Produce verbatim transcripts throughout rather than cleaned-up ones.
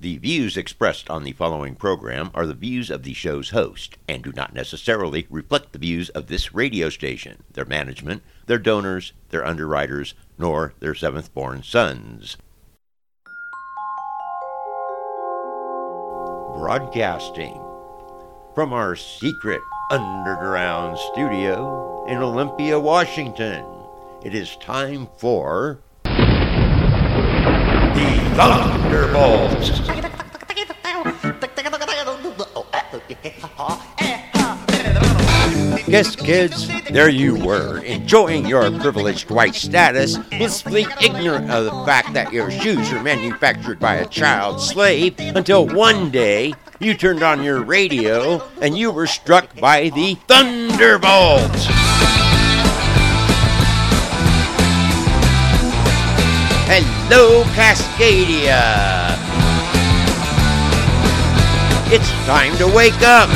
The views expressed on the following program are the views of the show's host and do not necessarily reflect the views of this radio station, their management, their donors, their underwriters, nor their seventh-born sons. Broadcasting from our secret underground studio in Olympia, Washington, it is time for the Thunderbolts. Yes, kids, there you were, enjoying your privileged white status, blissfully ignorant of the fact that your shoes are manufactured by a child slave, until one day you turned on your radio and you were struck by the Thunderbolts. Hello, Cascadia. It's time to wake up.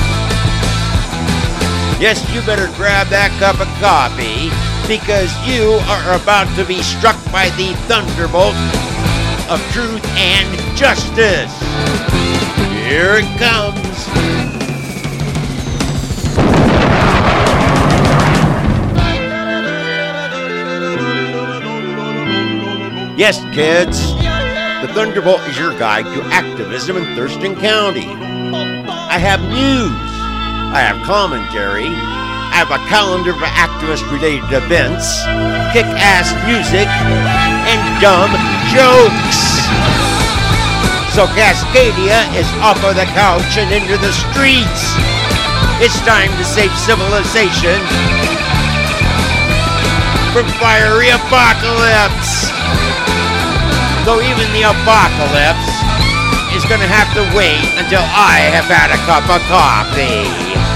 Yes, you better grab that cup of coffee because you are about to be struck by the thunderbolt of truth and justice. Here it comes. Yes, kids, the Thunderbolt is your guide to activism in Thurston County. I have news. I have commentary. I have a calendar of activist-related events, kick-ass music, and dumb jokes. So Cascadia is off of the couch and into the streets. It's time to save civilization from fiery apocalypse. Though even the apocalypse is going to have to wait until I have had a cup of coffee.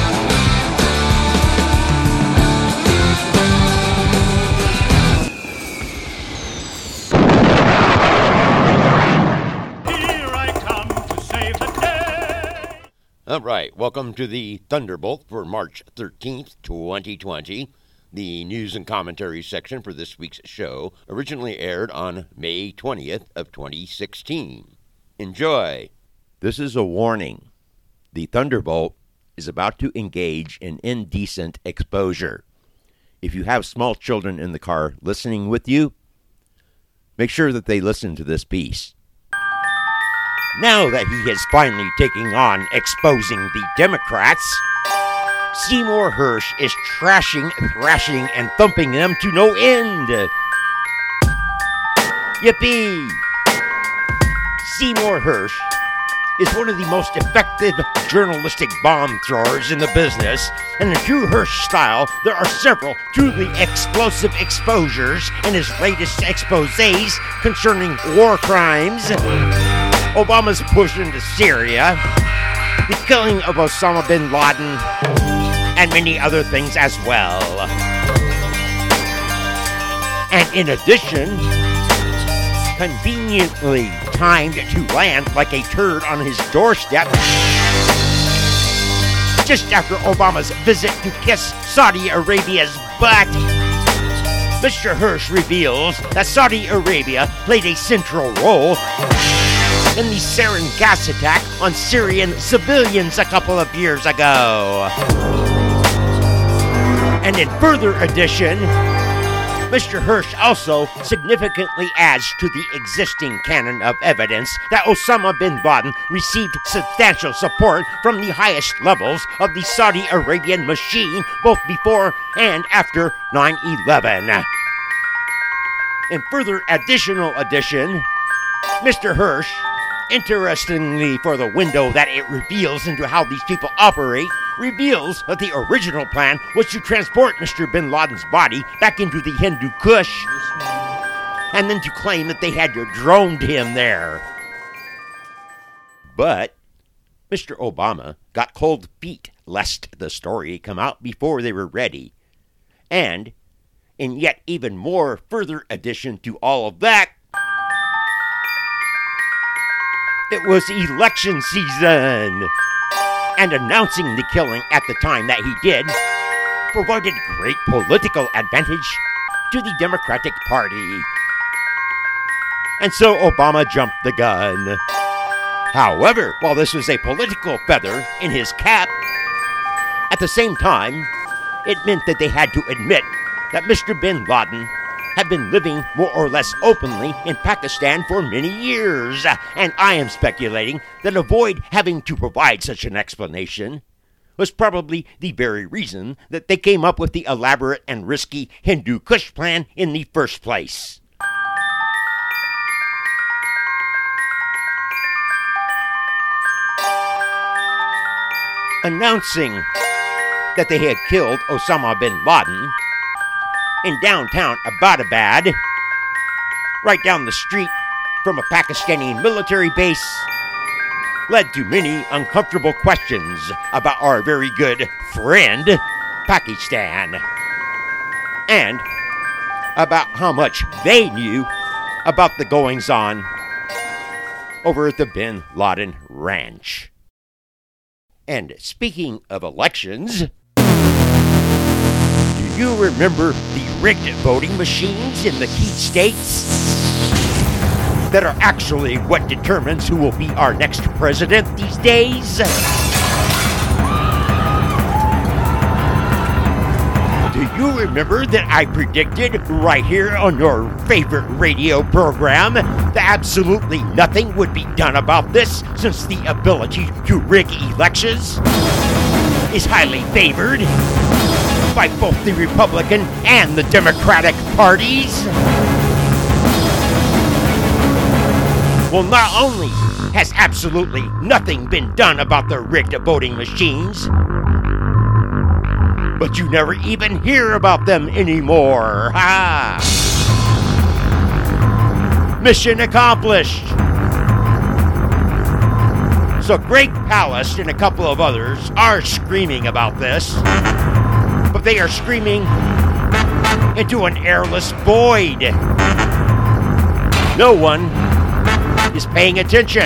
Here I come to save the day. All right, welcome to the Thunderbolt for March thirteenth, twenty twenty. The news and commentary section for this week's show originally aired on May twentieth of twenty sixteen. Enjoy. This is a warning. The Thunderbolt is about to engage in indecent exposure. If you have small children in the car listening with you, make sure that they listen to this piece. Now that he is finally taking on exposing the Democrats, Seymour Hersh is trashing, thrashing, and thumping them to no end. Yippee! Seymour Hersh is one of the most effective journalistic bomb throwers in the business, and in true Hersh style, there are several truly explosive exposures in his latest exposés concerning war crimes, Obama's push into Syria, the killing of Osama bin Laden, and many other things as well. And in addition, conveniently timed to land like a turd on his doorstep just after Obama's visit to kiss Saudi Arabia's butt, Mister Hersh reveals that Saudi Arabia played a central role in the sarin gas attack on Syrian civilians a couple of years ago. And in further addition, Mister Hersh also significantly adds to the existing canon of evidence that Osama bin Laden received substantial support from the highest levels of the Saudi Arabian machine both before and after nine eleven. In further additional addition, Mister Hersh, interestingly for the window that it reveals into how these people operate, reveals that the original plan was to transport Mister bin Laden's body back into the Hindu Kush and then to claim that they had droned him there. But Mister Obama got cold feet lest the story come out before they were ready. And, in yet even more further addition to all of that, it was election season. And announcing the killing at the time that he did provided great political advantage to the Democratic Party. And so Obama jumped the gun. However, while this was a political feather in his cap, at the same time, it meant that they had to admit that Mister bin Laden had been living more or less openly in Pakistan for many years, and I am speculating that avoid having to provide such an explanation was probably the very reason that they came up with the elaborate and risky Hindu Kush plan in the first place. Announcing that they had killed Osama bin Laden in downtown Abbottabad, right down the street from a Pakistani military base, led to many uncomfortable questions about our very good friend, Pakistan, and about how much they knew about the goings-on over at the Bin Laden Ranch. And speaking of elections, do you remember the rigged voting machines in the key states that are actually what determines who will be our next president these days? Do you remember that I predicted right here on your favorite radio program that absolutely nothing would be done about this, since the ability to rig elections is highly favored by both the Republican and the Democratic parties? Well, not only has absolutely nothing been done about the rigged voting machines, but you never even hear about them anymore. Ha! Mission accomplished. So Greg Palast and a couple of others are screaming about this, but they are screaming into an airless void. No one is paying attention.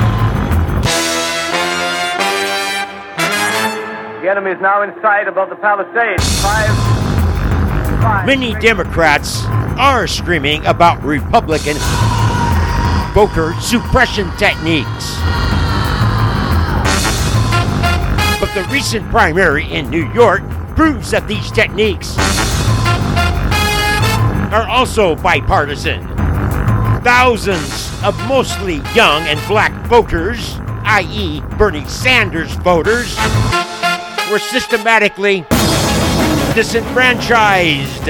The enemy is now in sight above the Palisades. Five, five. Many Democrats are screaming about Republican voter suppression techniques. But the recent primary in New York proves that these techniques are also bipartisan. Thousands of mostly young and black voters, that is. Bernie Sanders voters, were systematically disenfranchised.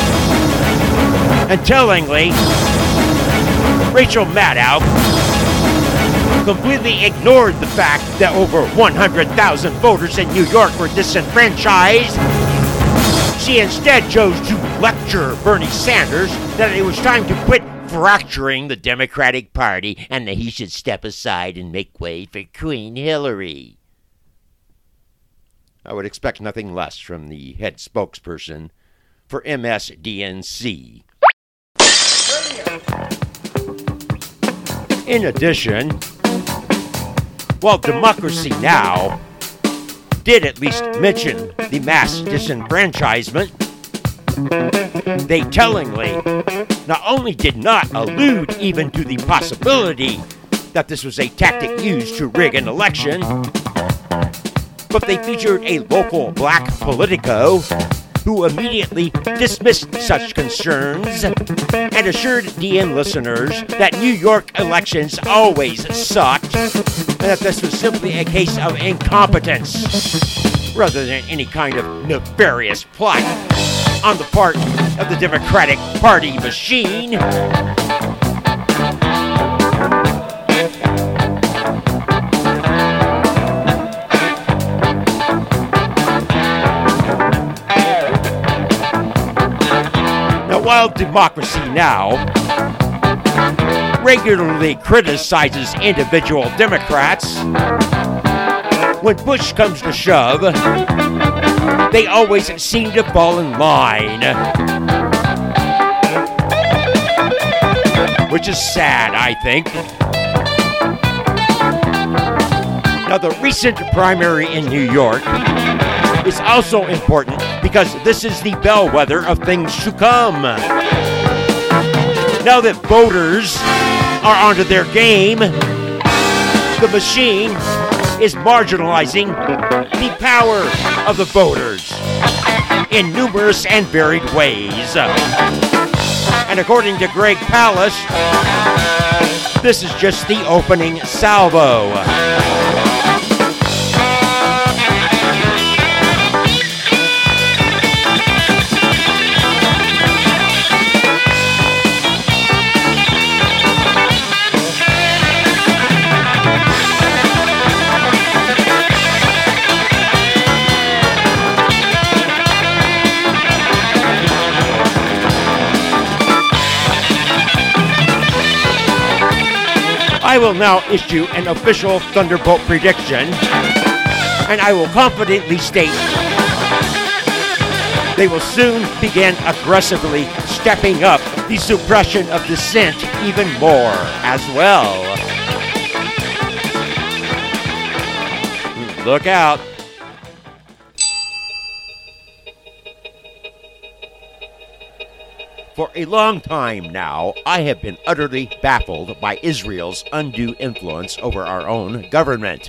And tellingly, Rachel Maddow completely ignored the fact that over one hundred thousand voters in New York were disenfranchised. She instead chose to lecture Bernie Sanders that it was time to quit fracturing the Democratic Party and that he should step aside and make way for Queen Hillary. I would expect nothing less from the head spokesperson for M S D N C. In addition, while Democracy Now! Did at least mention the mass disenfranchisement, they tellingly not only did not allude even to the possibility that this was a tactic used to rig an election, but they featured a local black Politico who immediately dismissed such concerns and assured D N listeners that New York elections always sucked and that this was simply a case of incompetence rather than any kind of nefarious plot on the part of the Democratic Party machine. While Democracy Now! Regularly criticizes individual Democrats, when push comes to shove, they always seem to fall in line. Which is sad, I think. Now, the recent primary in New York is also important because this is the bellwether of things to come. Now that voters are onto their game, The machine is marginalizing the power of the voters in numerous and varied ways. And according to Greg Palast, this is just the opening salvo. I will now issue an official Thunderbolt prediction, and I will confidently state they will soon begin aggressively stepping up the suppression of dissent even more as well. Look out. For a long time now, I have been utterly baffled by Israel's undue influence over our own government.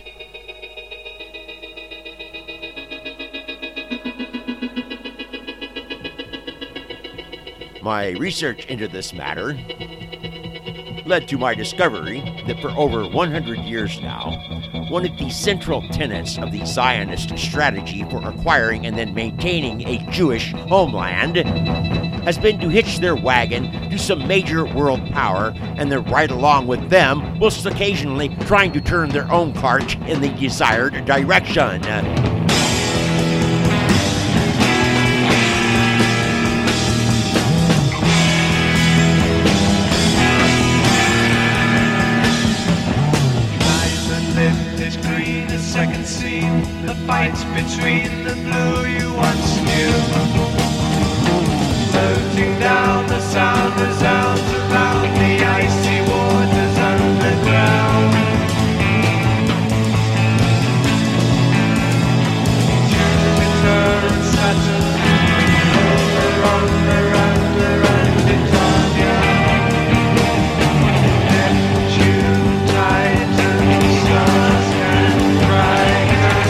My research into this matter led to my discovery that for over one hundred years now, one of the central tenets of the Zionist strategy for acquiring and then maintaining a Jewish homeland has been to hitch their wagon to some major world power and then ride along with them, whilst occasionally trying to turn their own cart in the desired direction. Second scene, the fight between the blue you once knew. Floating down, the sound resounds around the icy waters underground. Jupiter and Saturn, over, under, under, and Italia. Neptune, Titan, stars can brighten.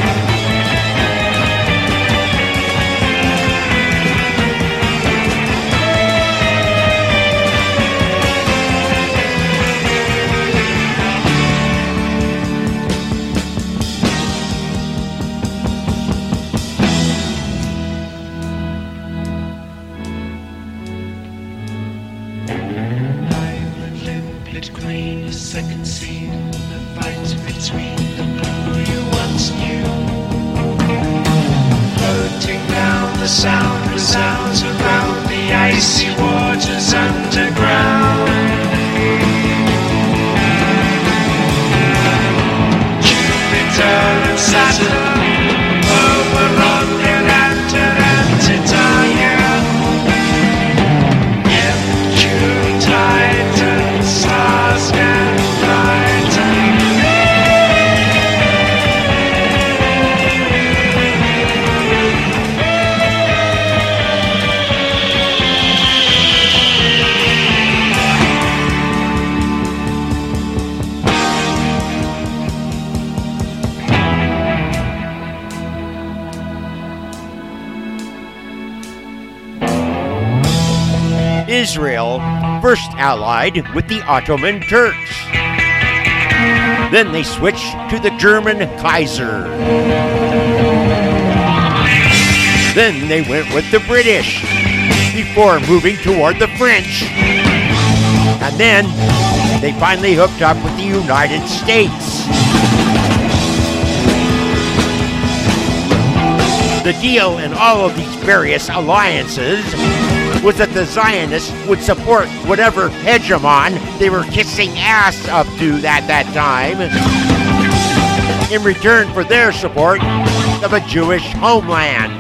Green, the second scene, the fight between the blue you once knew. Floating down, the sound resounds around the icy waters underground. Jupiter and Saturn, over on the lantern and Titania. Neptune, Titan, stars can brighten. Israel first allied with the Ottoman Turks. Then they switched to the German Kaiser. Then they went with the British before moving toward the French. And then they finally hooked up with the United States. The deal in all of these various alliances was that the Zionists would support whatever hegemon they were kissing ass up to at that time in return for their support of a Jewish homeland.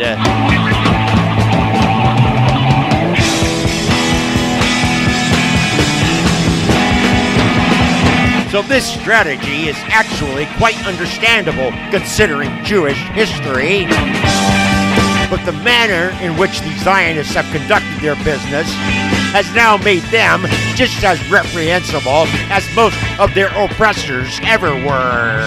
So this strategy is actually quite understandable considering Jewish history. But the manner in which the Zionists have conducted their business has now made them just as reprehensible as most of their oppressors ever were.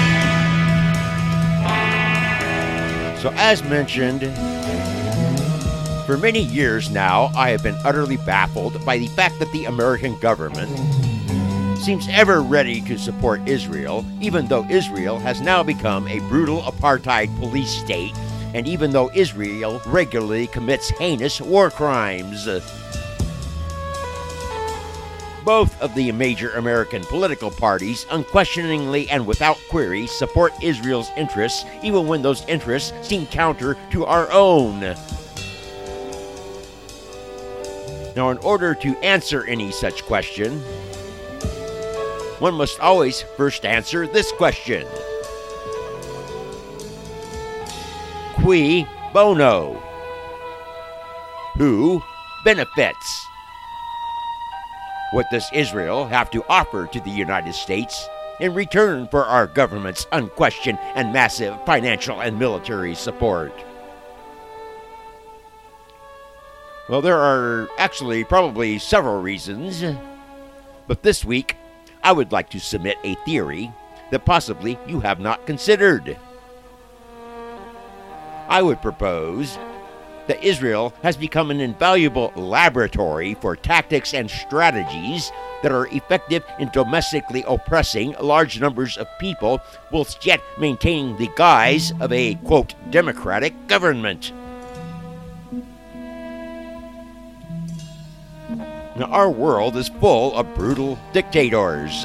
So as mentioned, for many years now, I have been utterly baffled by the fact that the American government seems ever ready to support Israel, even though Israel has now become a brutal apartheid police state, and even though Israel regularly commits heinous war crimes. Both of the major American political parties unquestioningly and without query support Israel's interests, even when those interests seem counter to our own. Now, in order to answer any such question, one must always first answer this question. Cui bono? Who benefits? What does Israel have to offer to the United States in return for our government's unquestioned and massive financial and military support? Well, there are actually probably several reasons, but this week I would like to submit a theory that possibly you have not considered. I would propose that Israel has become an invaluable laboratory for tactics and strategies that are effective in domestically oppressing large numbers of people, whilst yet maintaining the guise of a, quote, democratic government. Now, our world is full of brutal dictators.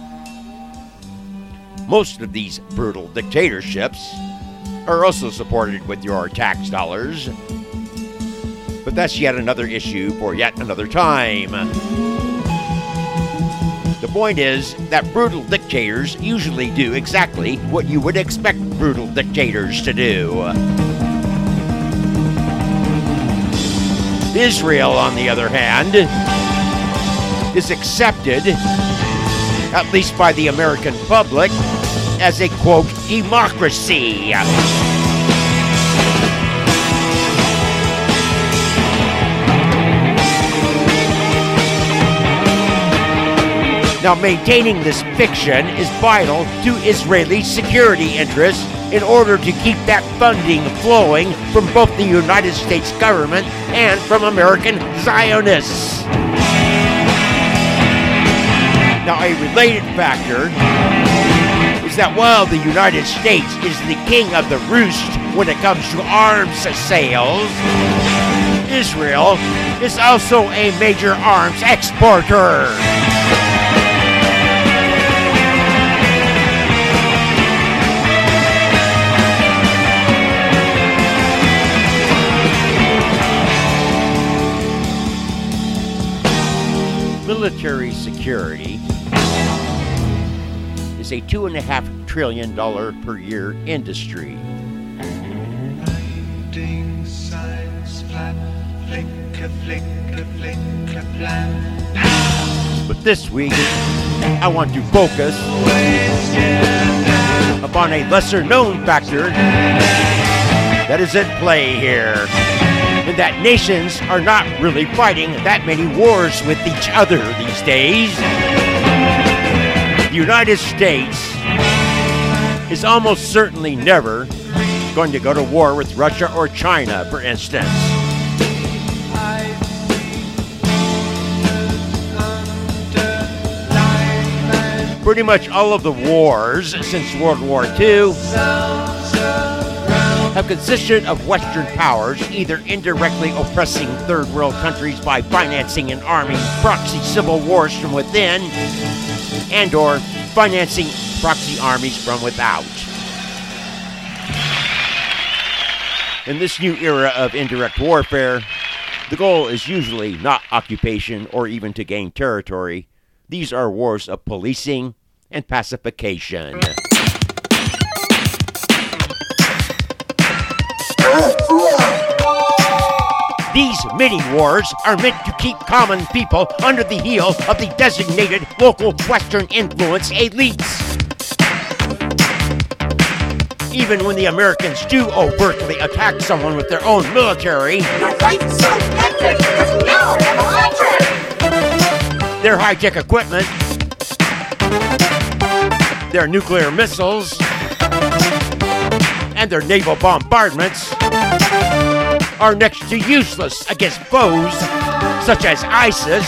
Most of these brutal dictatorships are also supported with your tax dollars. But that's yet another issue for yet another time. The point is that brutal dictators usually do exactly what you would expect brutal dictators to do. Israel, on the other hand, is accepted, at least by the American public, as a, quote, democracy. Now, maintaining this fiction is vital to Israeli security interests in order to keep that funding flowing from both the United States government and from American Zionists. Now, a related factor is that while the United States is the king of the roost when it comes to arms sales, Israel is also a major arms exporter. Military security is a two and a half trillion dollar per year industry. But this week, I want to focus upon a lesser known factor that is at play here, and that nations are not really fighting that many wars with each other these days. The United States is almost certainly never going to go to war with Russia or China, for instance. Pretty much all of the wars since World War Two have consisted of Western powers either indirectly oppressing third world countries by financing and arming proxy civil wars from within, and or financing proxy armies from without. In this new era of indirect warfare, the goal is usually not occupation or even to gain territory. These are wars of policing and pacification. These mini-wars are meant to keep common people under the heel of the designated local Western influence elites. Even when the Americans do overtly attack someone with their own military, their high-tech equipment, their nuclear missiles, and their naval bombardments are next to useless against foes such as ISIS,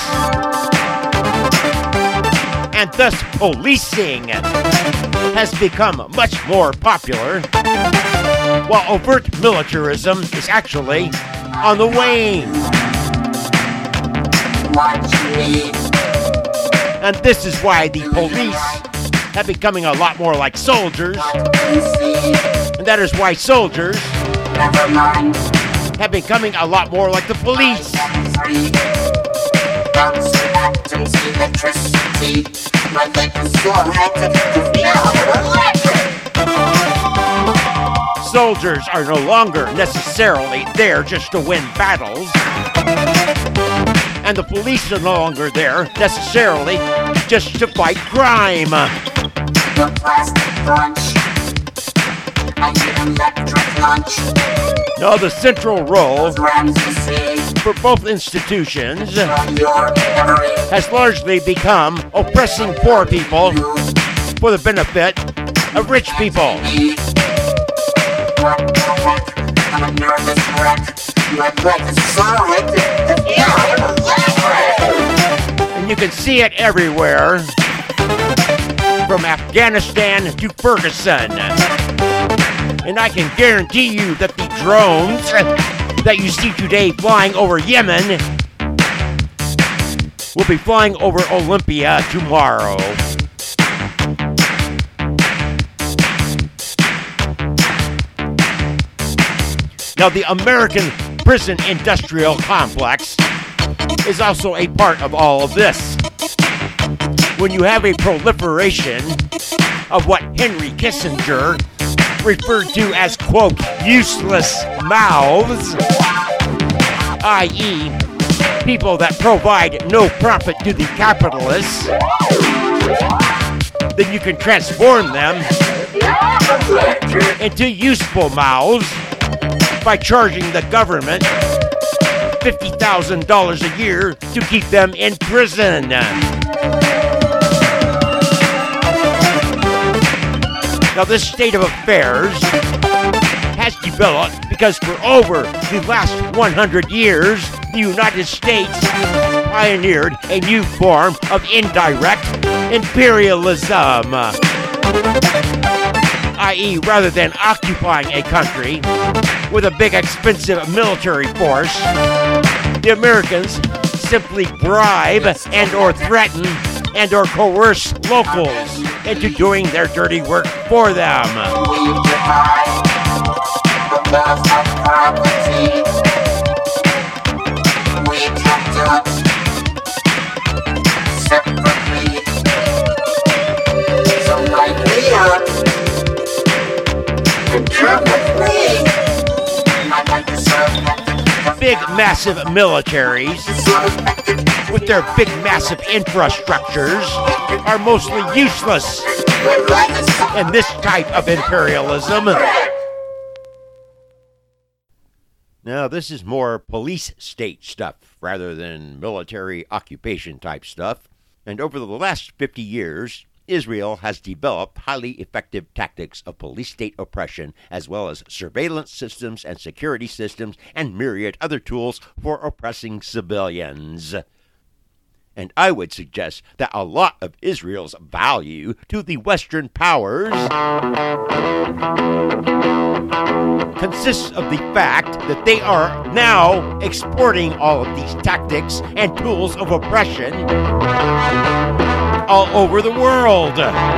and thus policing has become much more popular, while overt militarism is actually on the wane. And this is why the police have becoming a lot more like soldiers, and that is why soldiers have becoming a lot more like the police. Soldiers are no longer necessarily there just to win battles, and the police are no longer there necessarily just to fight crime. The plastic lunch and the electric lunch. No, the central role for both institutions has largely become oppressing poor people for the benefit of rich people. And you can see it everywhere, from Afghanistan to Ferguson. And I can guarantee you that the drones that you see today flying over Yemen will be flying over Olympia tomorrow. Now, the American prison industrial complex is also a part of all of this. When you have a proliferation of what Henry Kissinger referred to as, quote, useless mouths, that is, people that provide no profit to the capitalists, then you can transform them into useful mouths by charging the government fifty thousand dollars a year to keep them in prison. Now, this state of affairs has developed because for over the last one hundred years, the United States pioneered a new form of indirect imperialism. that is, rather than occupying a country with a big expensive military force, the Americans simply bribe and or threaten and or coerce locals into doing their dirty work for them. Big, massive militaries with their big, massive infrastructures are mostly useless in this type of imperialism. Now, this is more police state stuff rather than military occupation type stuff. And over the last fifty years, Israel has developed highly effective tactics of police state oppression, as well as surveillance systems and security systems and myriad other tools for oppressing civilians. And I would suggest that a lot of Israel's value to the Western powers consists of the fact that they are now exporting all of these tactics and tools of oppression all over the world.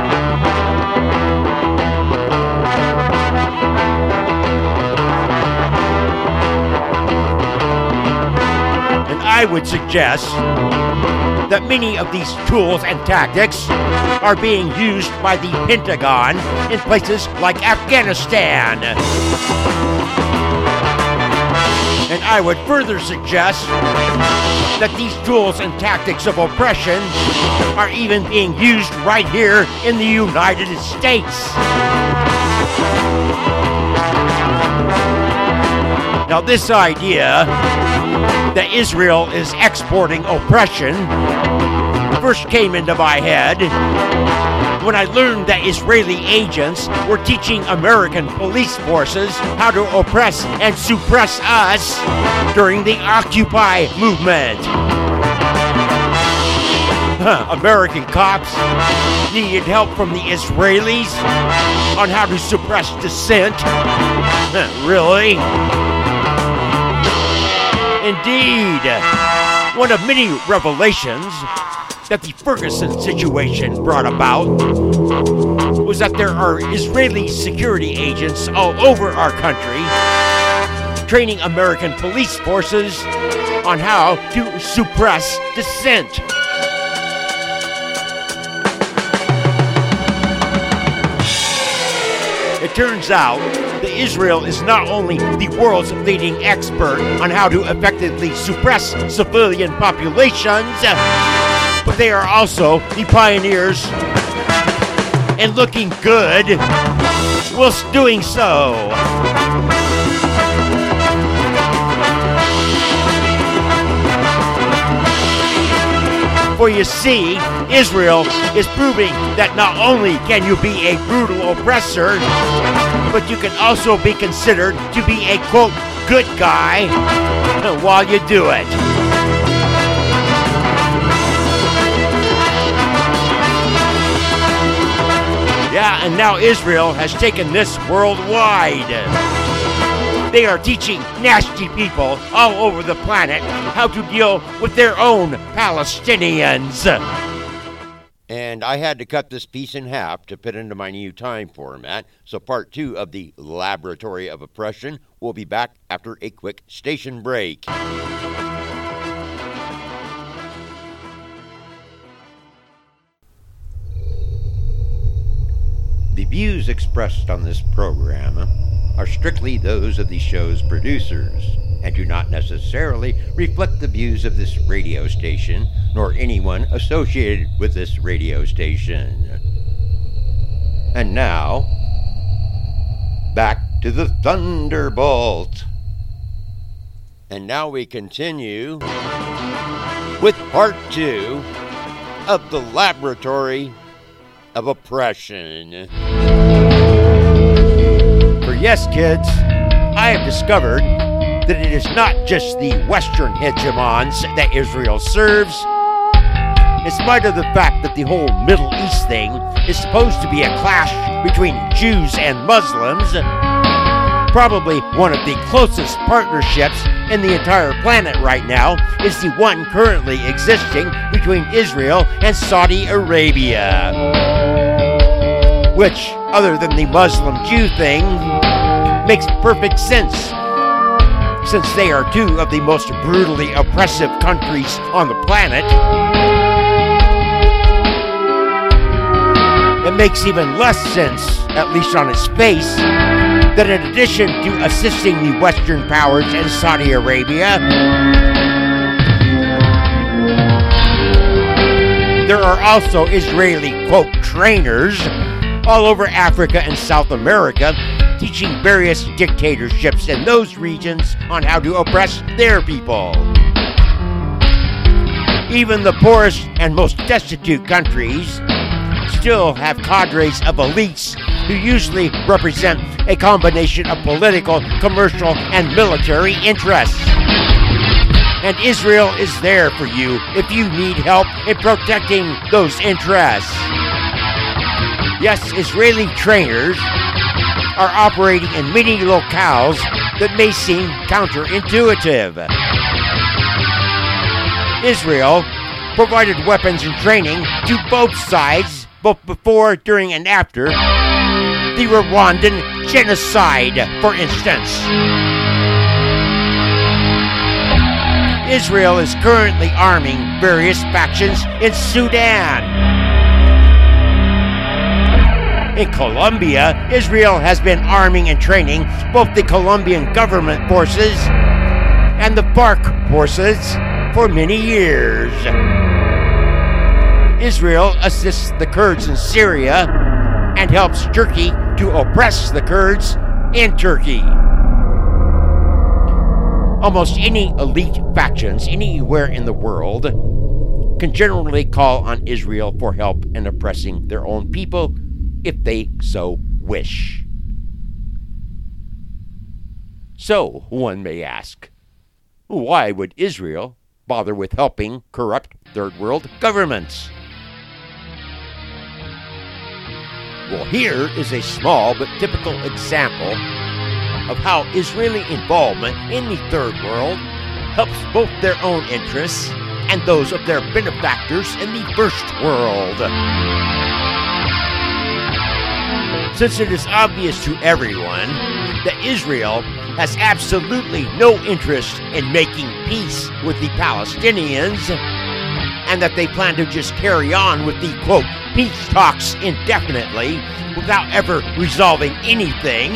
And I would suggest that many of these tools and tactics are being used by the Pentagon in places like Afghanistan. And I would further suggest that these tools and tactics of oppression are even being used right here in the United States. Now, this idea that Israel is exporting oppression first came into my head when I learned that Israeli agents were teaching American police forces how to oppress and suppress us during the Occupy movement. American cops needed help from the Israelis on how to suppress dissent. Really? Indeed. One of many revelations that the Ferguson situation brought about was that there are Israeli security agents all over our country training American police forces on how to suppress dissent. It turns out that Israel is not only the world's leading expert on how to effectively suppress civilian populations, but they are also the pioneers in looking good whilst doing so. For you see, Israel is proving that not only can you be a brutal oppressor, but you can also be considered to be a, quote, good guy while you do it. Yeah, and now Israel has taken this worldwide. They are teaching nasty people all over the planet how to deal with their own Palestinians. And I had to cut this piece in half to fit into my new time format, so part two of the Laboratory of Oppression will be back after a quick station break. The views expressed on this program are strictly those of the show's producers and do not necessarily reflect the views of this radio station nor anyone associated with this radio station. And now, back to the Thunderbolt. And now we continue with part two of the Laboratory of Oppression. For yes, kids, I have discovered that it is not just the Western hegemons that Israel serves. In spite of the fact that the whole Middle East thing is supposed to be a clash between Jews and Muslims, probably one of the closest partnerships in the entire planet right now is the one currently existing between Israel and Saudi Arabia. Which, other than the Muslim-Jew thing, makes perfect sense, since they are two of the most brutally oppressive countries on the planet. It makes even less sense, at least on its face, that in addition to assisting the Western powers and Saudi Arabia, there are also Israeli, quote, trainers all over Africa and South America, teaching various dictatorships in those regions on how to oppress their people. Even the poorest and most destitute countries still have cadres of elites who usually represent a combination of political, commercial, and military interests. And Israel is there for you if you need help in protecting those interests. Yes, Israeli trainers are operating in many locales that may seem counterintuitive. Israel provided weapons and training to both sides, both before, during, and after the Rwandan genocide, for instance. Israel is currently arming various factions in Sudan. In Colombia, Israel has been arming and training both the Colombian government forces and the FARC forces for many years. Israel assists the Kurds in Syria and helps Turkey to to oppress the Kurds in Turkey. Almost any elite factions anywhere in the world can generally call on Israel for help in oppressing their own people if they so wish. So, one may ask, why would Israel bother with helping corrupt third world governments? Well, here is a small but typical example of how Israeli involvement in the third world helps both their own interests and those of their benefactors in the first world. Since it is obvious to everyone that Israel has absolutely no interest in making peace with the Palestinians, and that they plan to just carry on with the, quote, peace talks indefinitely without ever resolving anything,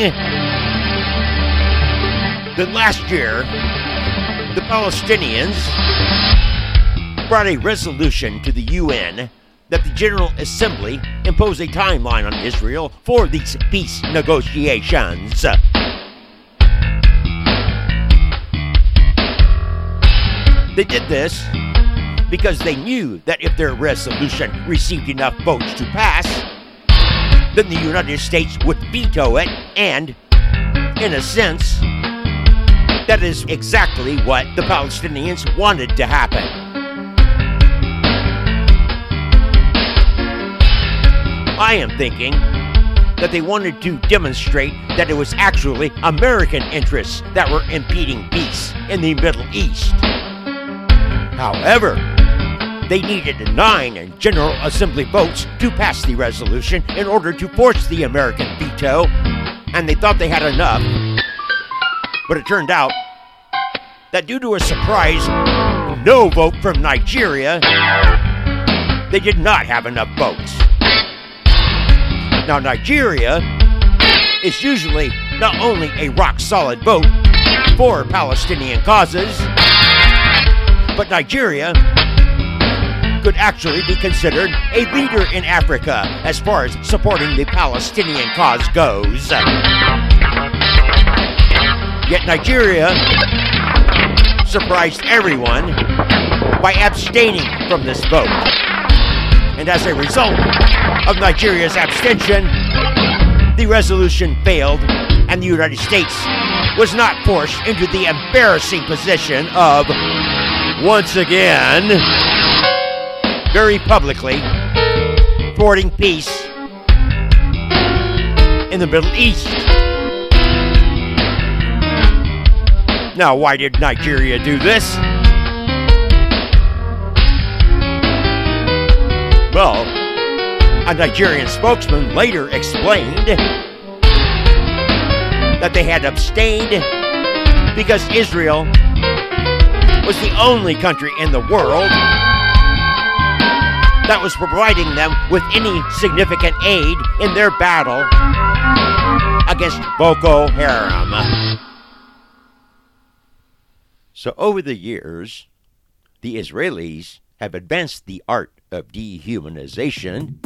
then last year, the Palestinians brought a resolution to the U N that the General Assembly impose a timeline on Israel for these peace negotiations. They did this because they knew that if their resolution received enough votes to pass, then the United States would veto it, and, in a sense, that is exactly what the Palestinians wanted to happen. I am thinking that they wanted to demonstrate that it was actually American interests that were impeding peace in the Middle East. However, they needed nine General Assembly votes to pass the resolution in order to force the American veto, and they thought they had enough. But it turned out that due to a surprise no vote from Nigeria, they did not have enough votes. Now, Nigeria is usually not only a rock-solid vote for Palestinian causes, but Nigeria could actually be considered a leader in Africa as far as supporting the Palestinian cause goes. Yet Nigeria surprised everyone by abstaining from this vote. And as a result of Nigeria's abstention, the resolution failed, and the United States was not forced into the embarrassing position of, once again, very publicly thwarting peace in the Middle East. Now, why did Nigeria do this? Well, a Nigerian spokesman later explained that they had abstained because Israel was the only country in the world that was providing them with any significant aid in their battle against Boko Haram. So over the years, the Israelis have advanced the art of dehumanization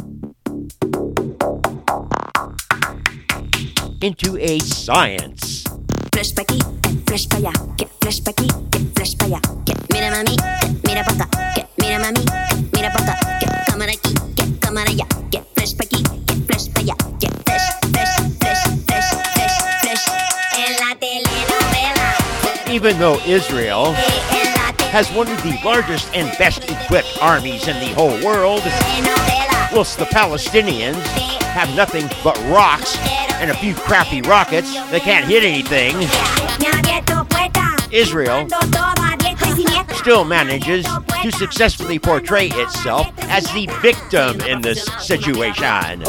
into a science. Fresh pa' aquí, fresh pa' allá, get fresh pa' aquí, get fresh pa' allá, get mira mami, get mira pa' acá, get mira mami, get mira pa' acá, get cámara aquí, get cámara allá, get fresh pa' aquí, get fresh pa' allá, get fresh, fresh, fresh, fresh, fresh, fresh. En la telenovela. Even though Israel has one of the largest and best equipped armies in the whole world, whilst the Palestinians have nothing but rocks and a few crappy rockets that can't hit anything, Israel still manages to successfully portray itself as the victim in this situation.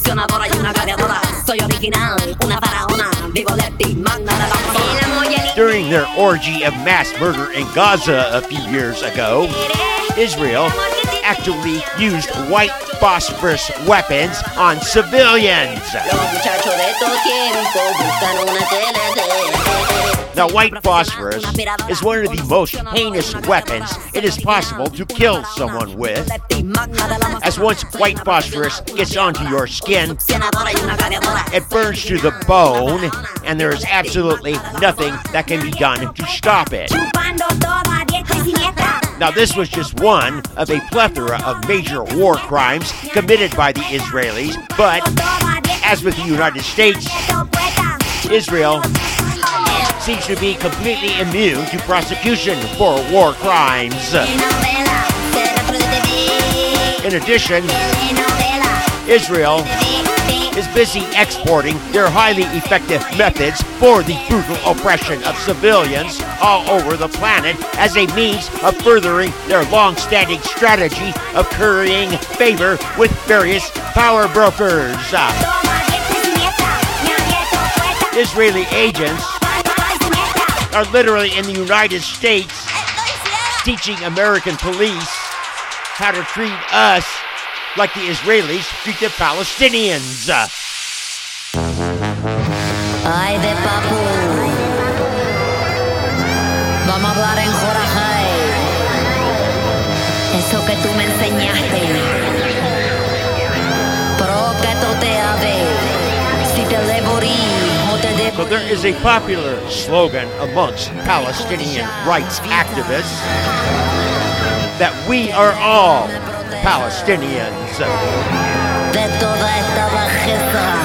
During their orgy of mass murder in Gaza a few years ago, Israel actually used white phosphorus weapons on civilians. Now, white phosphorus is one of the most heinous weapons it is possible to kill someone with, as once white phosphorus gets onto your skin, it burns to the bone, and there is absolutely nothing that can be done to stop it. Now, this was just one of a plethora of major war crimes committed by the Israelis, but as with the United States, Israel seems to be completely immune to prosecution for war crimes. In addition, Israel is busy exporting their highly effective methods for the brutal oppression of civilians all over the planet as a means of furthering their long-standing strategy of currying favor with various power brokers. Israeli agents are literally in the United States teaching American police how to treat us like the Israelis treat the Palestinians. Ay de papu, vamos a hablar en Jorajay. Eso que tú me enseñaste, pro que tú te ave, si te le morí, o te de. So there is a popular slogan amongst Palestinian rights activists that we are all Palestinians. De toda esta bajeza.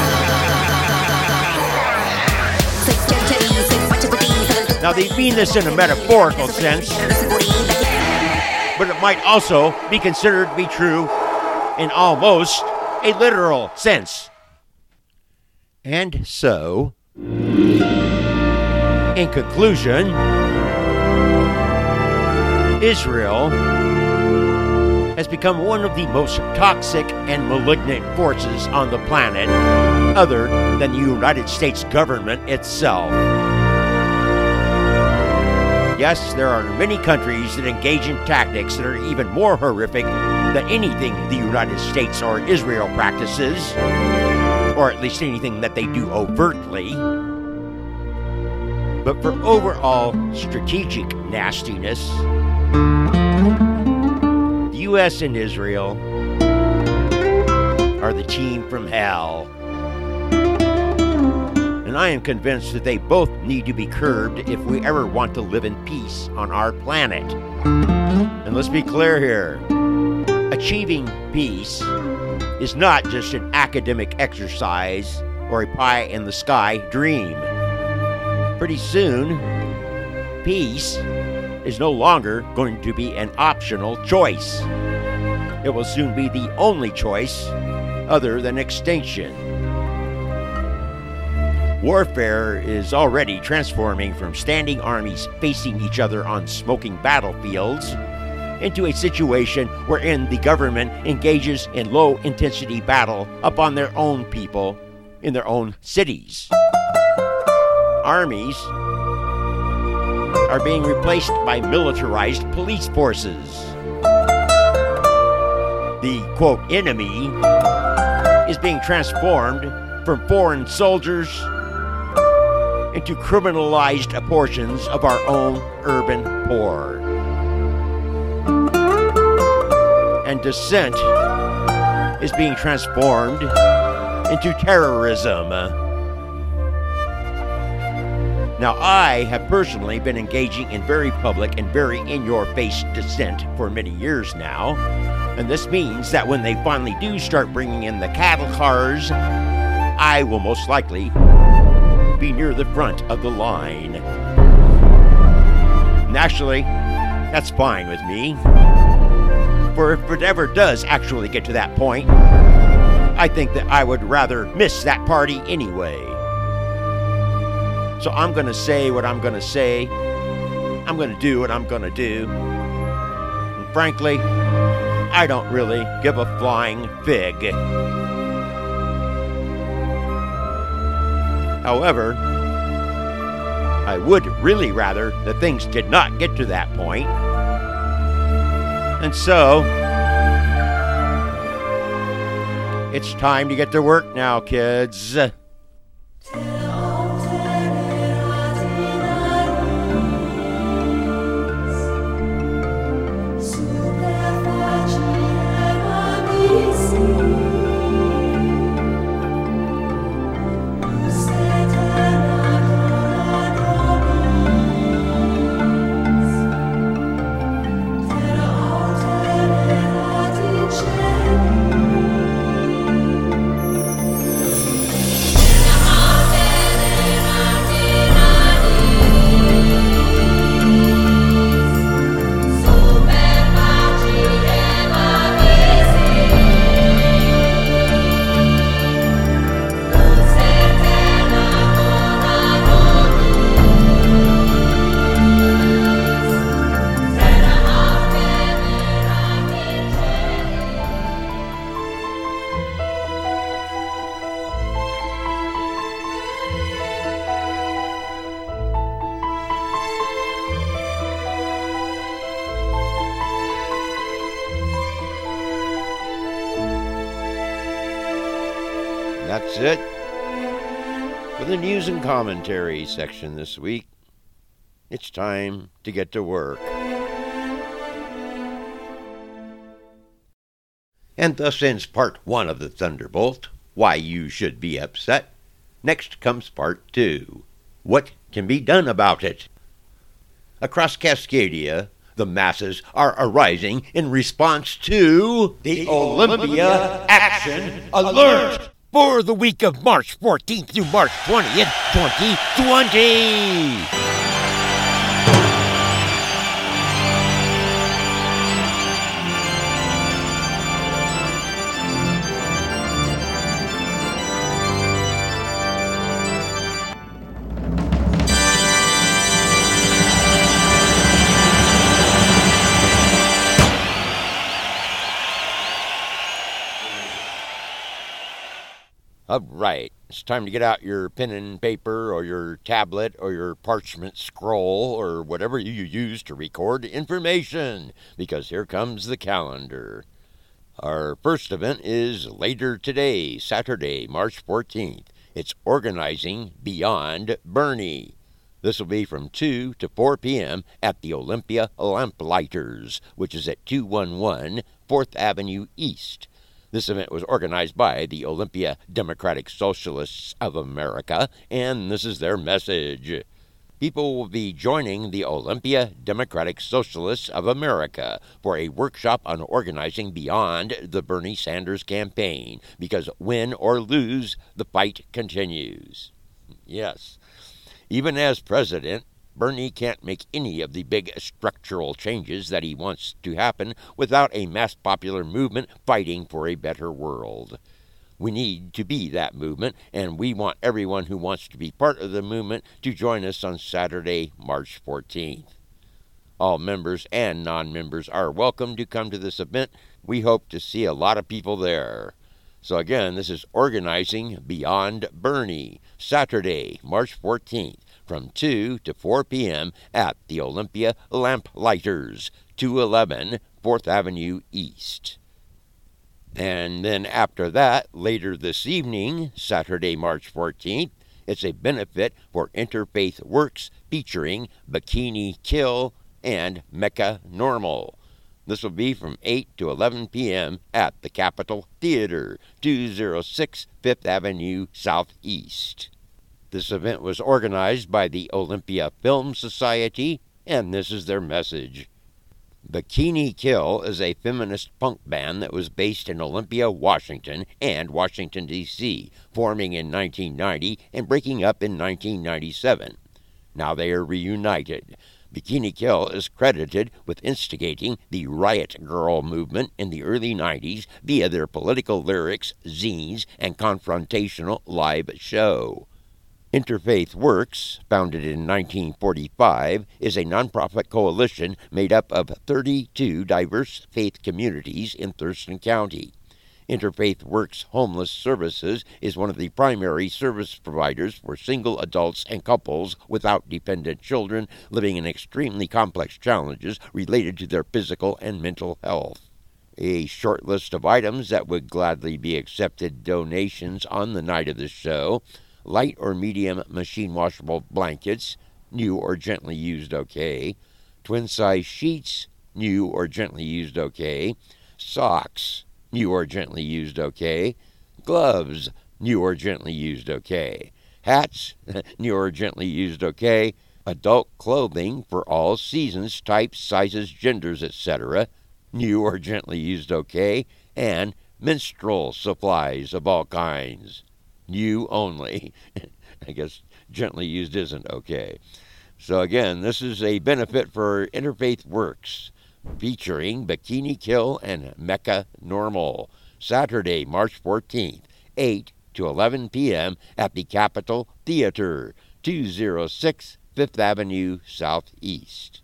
Now, they mean this in a metaphorical sense, but it might also be considered to be true in almost a literal sense. And so, in conclusion, Israel has become one of the most toxic and malignant forces on the planet, other than the United States government itself. Yes, there are many countries that engage in tactics that are even more horrific than anything the United States or Israel practices, or at least anything that they do overtly. But for overall strategic nastiness, the U S and Israel are the team from hell. And I am convinced that they both need to be curbed if we ever want to live in peace on our planet. And let's be clear here. Achieving peace is not just an academic exercise or a pie-in-the-sky dream. Pretty soon, peace is no longer going to be an optional choice. It will soon be the only choice other than extinction. Warfare is already transforming from standing armies facing each other on smoking battlefields into a situation wherein the government engages in low-intensity battle upon their own people in their own cities. Armies are being replaced by militarized police forces. The, quote, enemy is being transformed from foreign soldiers into criminalized portions of our own urban poor. And dissent is being transformed into terrorism. Now, I have personally been engaging in very public and very in-your-face dissent for many years now, and this means that when they finally do start bringing in the cattle cars, I will most likely be near the front of the line. And actually, that's fine with me. For if it ever does actually get to that point, I think that I would rather miss that party anyway. So I'm going to say what I'm going to say. I'm going to do what I'm going to do. And frankly, I don't really give a flying fig. However, I would really rather that things did not get to that point. And so, It's time to get to work now, kids. That's it for the news and commentary section this week. It's time to get to work. And thus ends part one of the Thunderbolt, Why You Should Be Upset. Next comes part two, What Can Be Done About It? Across Cascadia, the masses are arising in response to the Olympia Action Alert for the week of March fourteenth through March twentieth, twenty twenty. All right, it's time to get out your pen and paper or your tablet or your parchment scroll or whatever you use to record information, because here comes the calendar. Our first event is later today, Saturday, March fourteenth. It's Organizing Beyond Bernie. This will be from two to four p.m. at the Olympia Lamplighters, which is at two eleven fourth Avenue East. This event was organized by the Olympia Democratic Socialists of America, and this is their message. People will be joining the Olympia Democratic Socialists of America for a workshop on organizing beyond the Bernie Sanders campaign, because win or lose, the fight continues. Yes, even as president, Bernie can't make any of the big structural changes that he wants to happen without a mass popular movement fighting for a better world. We need to be that movement, and we want everyone who wants to be part of the movement to join us on Saturday, March fourteenth. All members and non-members are welcome to come to this event. We hope to see a lot of people there. So again, this is Organizing Beyond Bernie, Saturday, March fourteenth. From two to four p.m. at the Olympia Lamplighters, two eleven fourth Avenue East. And then after that, later this evening, Saturday, March fourteenth, it's a benefit for Interfaith Works featuring Bikini Kill and Mecca Normal. This will be from eight to eleven p.m. at the Capitol Theater, two oh six fifth Avenue Southeast. This event was organized by the Olympia Film Society, and this is their message. Bikini Kill is a feminist punk band that was based in Olympia, Washington, and Washington, D C, forming in nineteen ninety and breaking up in nineteen ninety-seven. Now they are reunited. Bikini Kill is credited with instigating the Riot Girl movement in the early nineties via their political lyrics, zines, and confrontational live show. Interfaith Works, founded in nineteen forty-five, is a nonprofit coalition made up of thirty-two diverse faith communities in Thurston County. Interfaith Works Homeless Services is one of the primary service providers for single adults and couples without dependent children living in extremely complex challenges related to their physical and mental health. a short list of items that would gladly be accepted donations on the night of the show: light or medium machine washable blankets, new or gently used okay; twin size sheets, new or gently used okay; socks, new or gently used okay; gloves, new or gently used okay; hats, new or gently used okay; adult clothing for all seasons, types, sizes, genders, et cetera, new or gently used okay; and menstrual supplies of all kinds, new only. I guess gently used isn't okay. So again, this is a benefit for Interfaith Works, featuring Bikini Kill and Mecca Normal, Saturday, March fourteenth, eight to eleven p.m. at the Capitol Theater, two oh six Fifth Avenue Southeast.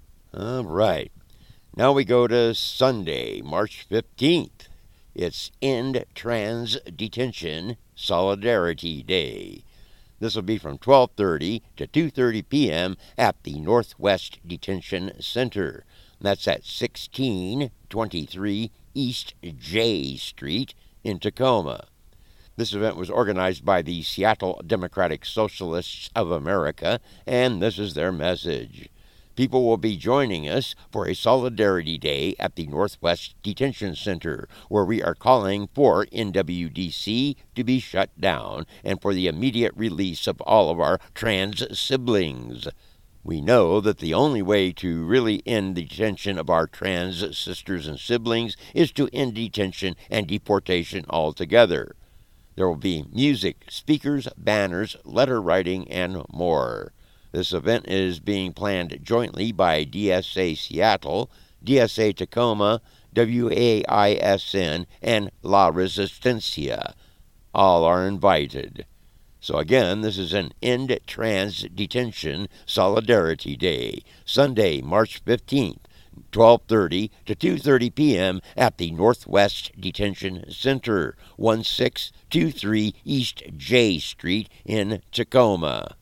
All right. Now we go to Sunday, March fifteenth. It's End Trans Detention Solidarity Day. This will be from twelve thirty to two thirty p.m. at the Northwest Detention Center. That's at sixteen twenty-three East J Street in Tacoma. This event was organized by the Seattle Democratic Socialists of America, and this is their message. People will be joining us for a Solidarity Day at the Northwest Detention Center, where we are calling for N W D C to be shut down and for the immediate release of all of our trans siblings. We know that the only way to really end the detention of our trans sisters and siblings is to end detention and deportation altogether. There will be music, speakers, banners, letter writing, and more. This event is being planned jointly by D S A Seattle, D S A Tacoma, W A I S N, and La Resistencia. All are invited. So again, this is an End Trans Detention Solidarity Day, Sunday, March fifteenth, twelve thirty to two thirty p.m. at the Northwest Detention Center, sixteen twenty-three East J Street in Tacoma.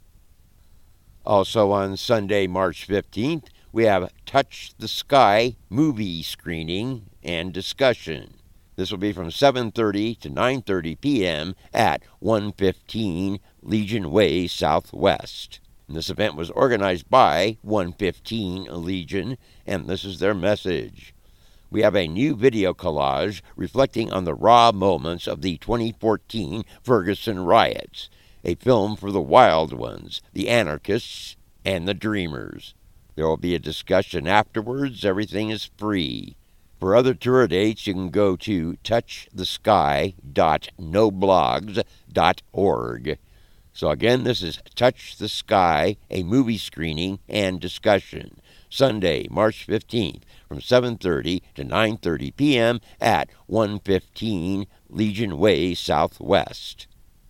Also on Sunday, March fifteenth, we have Touch the Sky movie screening and discussion. This will be from seven thirty to nine thirty p.m. at one fifteen Legion Way Southwest. And this event was organized by one fifteen Legion, and this is their message. We have a new video collage reflecting on the raw moments of the twenty fourteen Ferguson riots, a film for the wild ones, the anarchists, and the dreamers. There will be a discussion afterwards. Everything is free. For other tour dates, you can go to touch the sky dot no blogs dot org. So again, this is Touch the Sky, a movie screening and discussion, Sunday, March fifteenth, from seven thirty to nine thirty p.m. at one fifteen Legion Way Southwest.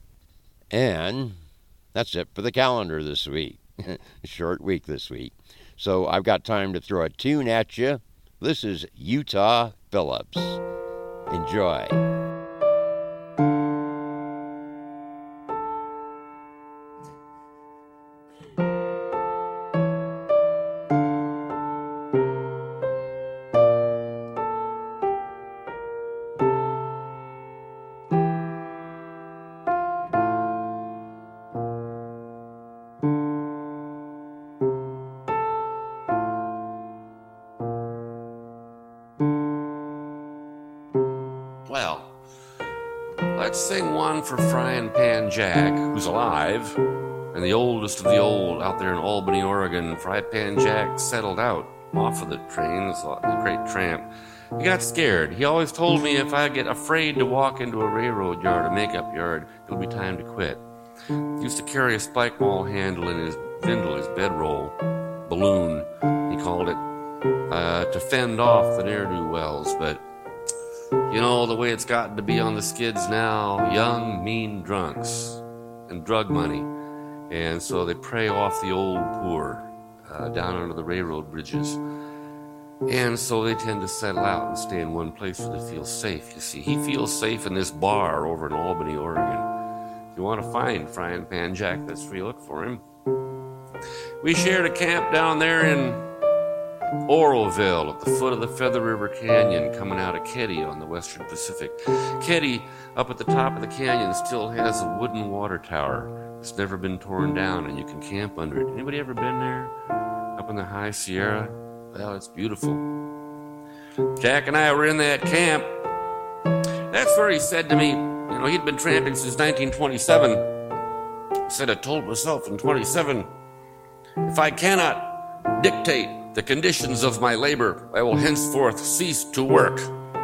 And that's it for the calendar this week. Short week this week. So I've got time to throw a tune at you. This is Utah Phillips. Enjoy. Well, let's sing one for Frying Pan Jack, who's alive, and the oldest of the old out there in Albany, Oregon. Frying Pan Jack settled out off of the train, the great tramp. He got scared. He always told me if I get afraid to walk into a railroad yard, a makeup yard, it'll be time to quit. He used to carry a spike ball handle in his bindle, his bedroll, balloon, he called it, uh, to fend off the ne'er-do-wells, but you know, the way it's gotten to be on the skids now, young, mean drunks and drug money. And so they prey off the old poor uh, down under the railroad bridges. And so they tend to settle out and stay in one place where they feel safe. You see, he feels safe in this bar over in Albany, Oregon. If you want to find Frying Pan Jack, that's where you look for him. We shared a camp down there in Oroville at the foot of the Feather River Canyon coming out of Ketty on the Western Pacific. Ketty, up at the top of the canyon, still has a wooden water tower. It's never been torn down, and you can camp under it. Anybody ever been there? Up in the High Sierra? Well, it's beautiful. Jack and I were in that camp. That's where he said to me, you know, he'd been tramping since nineteen twenty-seven. He said, I told myself in twenty-seven, if I cannot dictate the conditions of my labor, I will henceforth cease to work.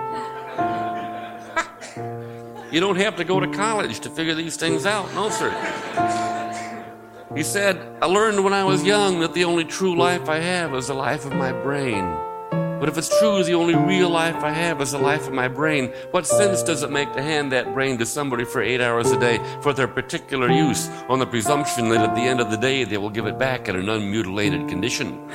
You don't have to go to college to figure these things out. No, sir. He said, I learned when I was young that the only true life I have is the life of my brain. But if it's true the only real life I have is the life of my brain, what sense does it make to hand that brain to somebody for eight hours a day for their particular use on the presumption that at the end of the day they will give it back in an unmutilated condition?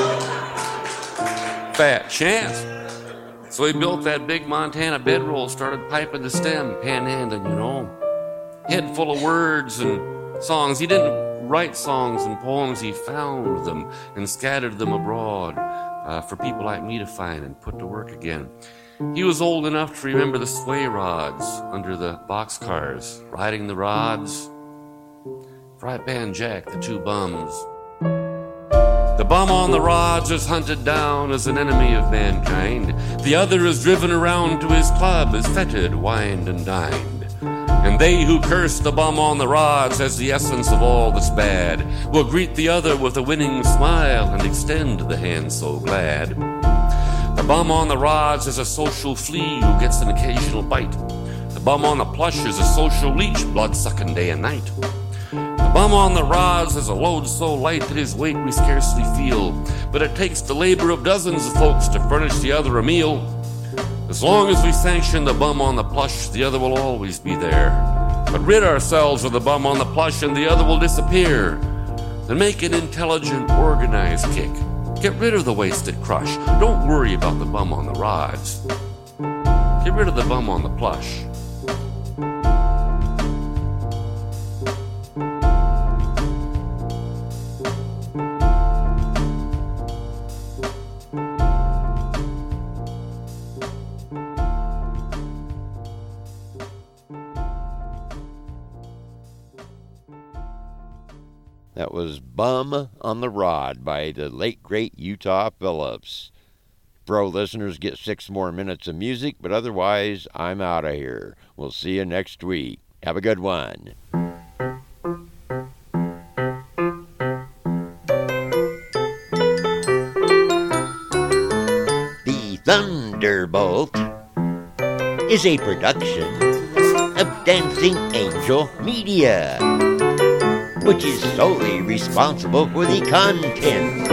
Fat chance. So he built that big Montana bedroll, started piping the stem, panhandling, you know. Head full of words and songs. He didn't write songs and poems, he found them and scattered them abroad. Uh, for people like me to find and put to work again. He was old enough to remember the sway rods under the boxcars, riding the rods. Fry Pan Jack, the two bums. The bum on the rods is hunted down as an enemy of mankind. The other is driven around to his club, is feted, wined, and dined. And they who curse the bum on the rods as the essence of all that's bad will greet the other with a winning smile and extend the hand so glad. The bum on the rods is a social flea who gets an occasional bite. The bum on the plush is a social leech, blood-sucking day and night. The bum on the rods is a load so light that his weight we scarcely feel, but it takes the labor of dozens of folks to furnish the other a meal. As long as we sanction the bum on the plush, the other will always be there. But rid ourselves of the bum on the plush and the other will disappear. Then make an intelligent, organized kick. Get rid of the wasted crush. Don't worry about the bum on the rods. Get rid of the bum on the plush. That was Bum on the Rod by the late, great Utah Phillips. Pro listeners get six more minutes of music, but otherwise, I'm out of here. We'll see you next week. Have a good one. The Thunderbolt is a production of Dancing Angel Media, which is solely responsible for the content.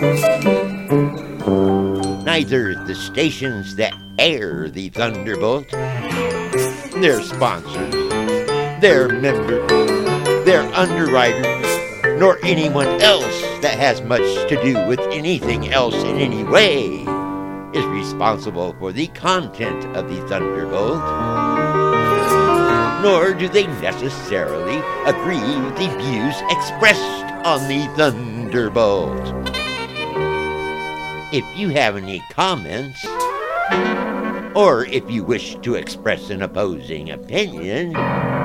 Neither the stations that air the Thunderbolt, their sponsors, their members, their underwriters, nor anyone else that has much to do with anything else in any way is responsible for the content of the Thunderbolt. Nor do they necessarily agree with the views expressed on the Thunderbolt. If you have any comments, or if you wish to express an opposing opinion,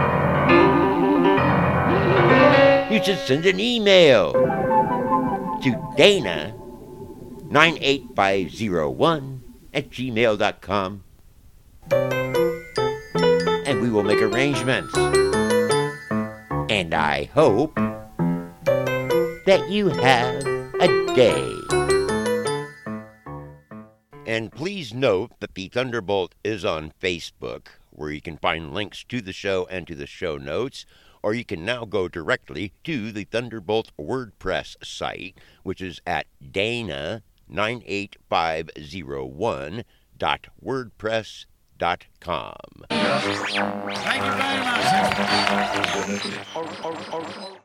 you should send an email to Dana nine eight five zero one at gmail dot com. And we will make arrangements. And I hope that you have a day. And please note that the Thunderbolt is on Facebook, where you can find links to the show and to the show notes, or you can now go directly to the Thunderbolt WordPress site, which is at Dana nine eight five zero one dot wordpress dot com. Thank you very much.